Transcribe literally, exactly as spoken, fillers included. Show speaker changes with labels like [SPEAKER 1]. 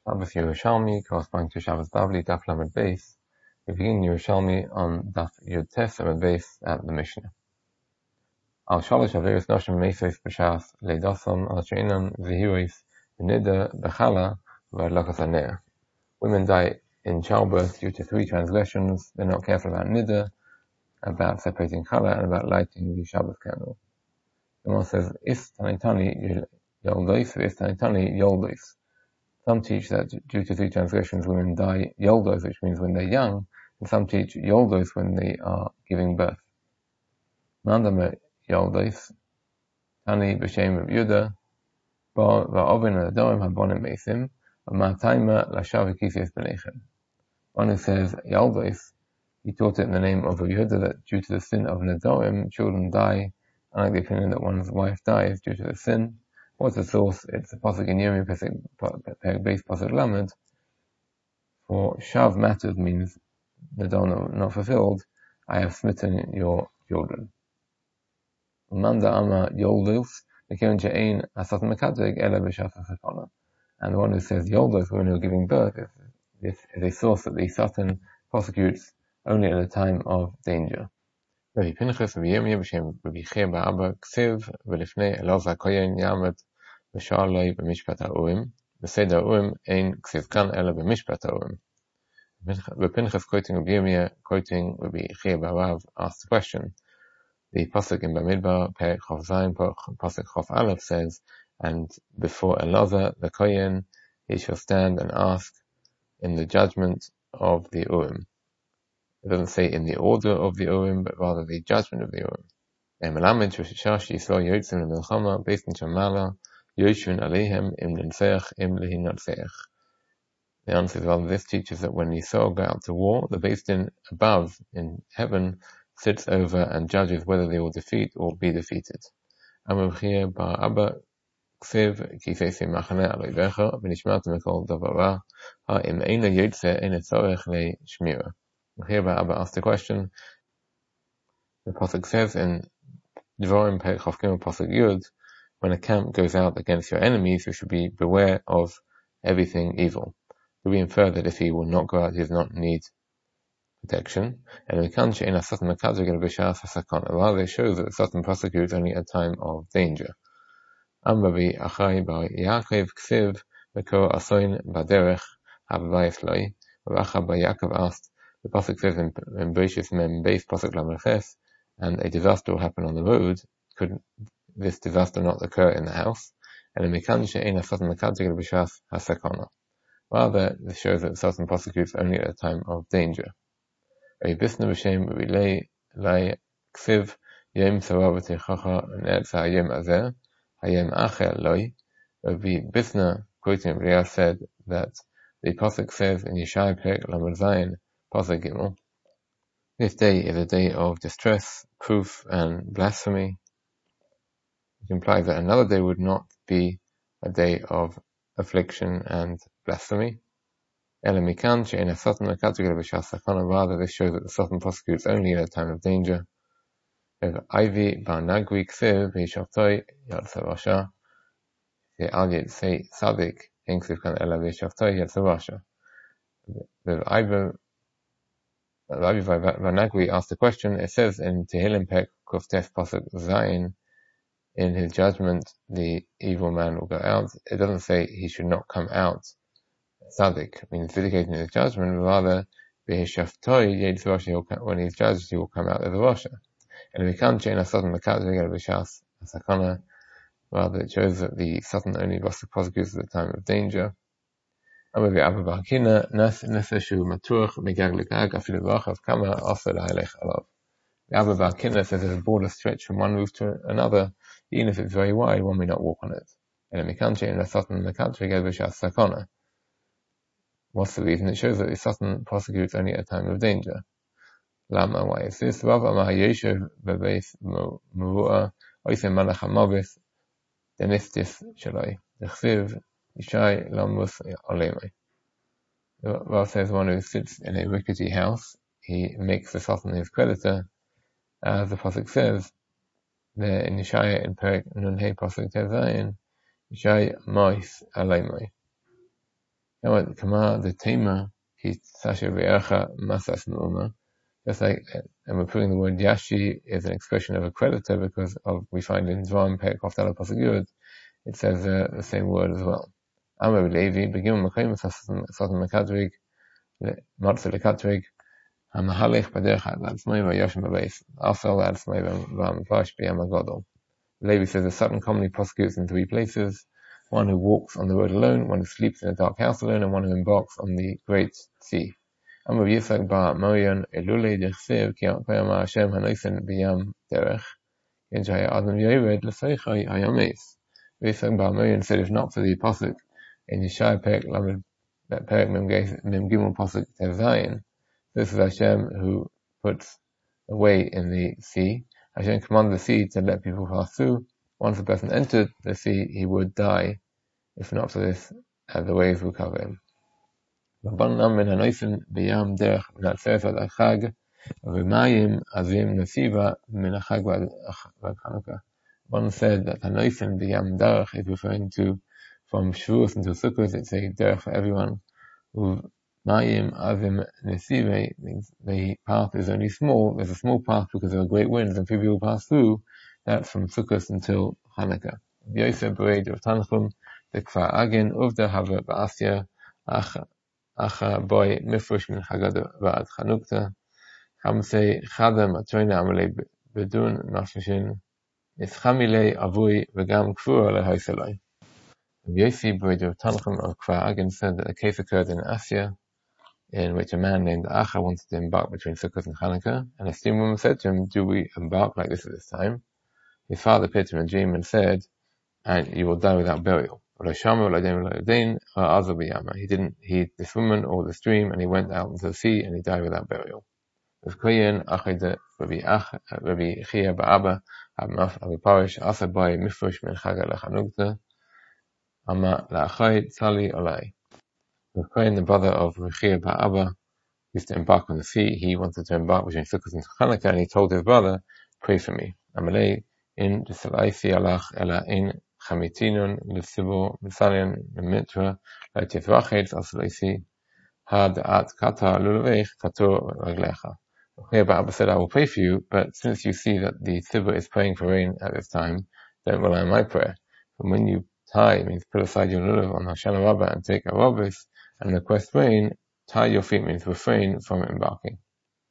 [SPEAKER 1] Shabbos Yerushalmi, corresponding to Shabbos Bavli, Daf Lamed Beis. We begin Yerushalmi on Daf Yud Tes Lamed Beis at the Mishnah. Al Shalosh Averis Noshim Meseis B'Shas Leidosom Al Sheinam Zehiris B'Nida B'Chala V'Adlakas Hanea. Women die in childbirth due to three transgressions. They're not careful about Nida, about separating Chala, and about lighting the Shabbos candle. The Gemara says, Is Tanitani Yoldois, Is Tanitani Yoldois. Some teach that due to three transgressions women die yoldos, which means when they're young, and some teach yoldos when they are giving birth. Mandama yoldos, Tani b'shem of Yuda, va'ovin adorim habonim beisim, v'ma'taima lashav v'kisias b'nechem. One who says yoldos, he taught it in the name of Yehuda that due to the sin of Nedorim, children die, unlike the opinion that one's wife dies due to the sin. What's the source? It's the pasuk in Yirmiyah, Perek Beis pasuk Lamed. For shav matters means Nedon not fulfilled. I have smitten your children. Manda ama yoldus mekion she'ein asat mekadeg ela b'shas hasakana. And the one who says yoldus, women who are giving birth, is, is a source that the Satan prosecutes only at a time of danger. Rabbi Pinchas Rabbi Yirmiyah b'shem Rabbi Chia ba'Abba Ksiv v'lifnei Elazar Kohen Yamed v'sha'ar loi b'mishpat ha'urim v'seder ha'urim ein Ksiv kan ela b'mishpat ha'urim. Rabbi Pinchas quoting Rabbi Yirmiyah quoting Rabbi Chia ba'Abav asked the question. The pasuk in Bamidbar Perek Chof Zayin pasuk Chof Aleph says, and before Elazar the Kohen he shall stand and ask in the judgment of the Urim. It doesn't say in the order of the Urim, but rather the judgment of the Urim. Melamed Shoshash Yisrael Yotzim L'Milchama based in Shamala Yoshvin Alehem Im Nenseach Im Lehinatseach. The answer is rather this teaches that when Yisrael go out to war, the Beis Din above in heaven sits over and judges whether they will defeat or be defeated. Amavchia Bar Abba Ksiv Kisei Machane Aloivecha V'Nishmat Mekol Davara Ha Im Eina Yotze Eina Tzorech Le Shmira. Here Abba asked the question. The pasuk says in Devarim Perek Chof Gimel pasuk Yud, when a camp goes out against your enemies, you should be beware of everything evil. Do we infer that if he will not go out, he does not need protection? And we can't in a certain makadrig and b'shas hasakana. Rather, it shows that Satan prosecutes only at a time of danger. Amravi achai bar Yaakov ksiv v'ko asoin baderech havavayis loi. Racha bar Yaakov asked. The pasuk says in, in Bereshis Mem Beis pasuk Lamed, and a disaster will happen on the road. Could this disaster not occur in the house? And in Mikan she'ein Satan makadrig b'shas hasakana. Rather, this shows that Satan prosecutes only at a time of danger. Rabbi Bisna b'shem Rabbi Lei Ksiv Yom Sarah v'Teichacha Ne'etz Hayom Azeh Hayom Acher Loi. Rabbi Bisna quoting Rabbi said that the pasuk says in Yeshaya Perek Lamed Zayin pasuk Gimel, this day is a day of distress, proof, and blasphemy, which implies that another day would not be a day of affliction and blasphemy. Rather, this shows that the Satan prosecutes only at a time of danger. Ivy bar Nagui Ksiv v'Yishavtoi Yatzavasha. The Al say Sadik in Ksiv kan ela v'Yishavtoi Yatzavasha. The Ivy Rabbi Vanagui asked the question. It says in Tehillim Perek Kuftes pasuk Zayin, in his judgment the evil man will go out. It doesn't say he should not come out. Tzaddik means vindicating his judgment. Rather, when he's judged, he will come out as a Rasha. And we can't change a Satan b'shas hasakana. Rather, it shows that the Satan only prosecutes at the time of danger. Rabbi Abba bar Kina nefesh hu matuach megag legag afilu v'achav kama aser lahelech alav. Abba bar Kina says there's a border stretch from one roof to another, even if it's very wide, one may not walk on it. And in Mekanche in the Satan Mekanche b'shas sakana. What's the reason? It shows that the Satan prosecutes only at a time of danger. Lama, why is this? Rav Amar Yeshev bebeis murua oisem malach hamovis denistis shaloi dechsiv Yishai Lamus Olemai. Rav says one who sits in a rickety house, he makes the Satan his creditor, as the pasuk says there in Yishai in Perek Nun Hey pasuk Tev Zayin, Yishai Mois Olemai. Kama the tema, he sasha ve'ercha masas nu'uma. Just like, and we're putting the word yashi is an expression of a creditor because of, we find in Dvarim Perek Kofdala Pasuk Yud, it says uh, the same word as well. Amar Levi, begin Mekayim Satan Mekadrig, Martha Lekatrig, Hamahalech Baderech Adlatzmai Vayashim Abeis, Afel Adlatzmai Vamavash B'Yam Agadol. Levi says a Satan commonly prosecutes in three places: one who walks on the road alone, one who sleeps in a dark house alone, and one who embarks on the great sea. Amar Yitzchak bar Moyan Elulei Dechsev Ki Koyama Hashem Hanoisen B'Yam Derech Yinjaya Adam Yored L'Seichai Hayames. Yitzchak bar Moyan said, if not for the apostle in Yeshaya Perek Lamed Perek Mem Gimel Pasuk Tev Zayin, this is Hashem who puts a way in the sea. Hashem commanded the sea to let people pass through. Once a person entered the sea, he would die. If not for this, uh, the waves would cover him. One said that Hanoisen B'Yam Derech is referring to from Shavuos until Sukkot. It's a derech for everyone. Mayim Azim Nesive means the path is only small. There's a small path because there are great winds and people pass through. That's from Sukkot until Hanukkah. Yosef Bereid of Tanchum, the Kfar Agin, Uvda Hava Ba'asya, Acha Boy Mifrush Min Hagad Va'ad Chanukta, Hamse Chadam Atoina Amalei Bedun Nafshin, Ischamile Avui Vegam Kfur Lehoiseloi. Yosef Bereid of Tanchum of Kfar Agin said that a case occurred in Asya, in which a man named Acha wanted to embark between Sukkot and Hanukkah, and a steam woman said to him, do we embark like this at this time? His father appeared to him in a dream and said, and you will die without burial. He didn't heed this woman or this dream, and he went out into the sea, and he died without burial. With Kohen, the brother of Rechia Ba'aba, used to embark on the sea. He wanted to embark between Sukkot and Hanukkah, and he told his brother, pray for me. Amalei in Desalaisi alach ela in Chamitinon Lisibo Misalian Mitra Laitifrachet Asalaisi had at Kata Lulevech Kator Raglecha. Rechia Ba'aba said, I will pray for you, but since you see that the Tzibur is praying for rain at this time, don't rely on my prayer. And when you tie, means put aside your lulav on Hoshana Rabbah and take a robbers and request rain, tie your feet means refrain from embarking.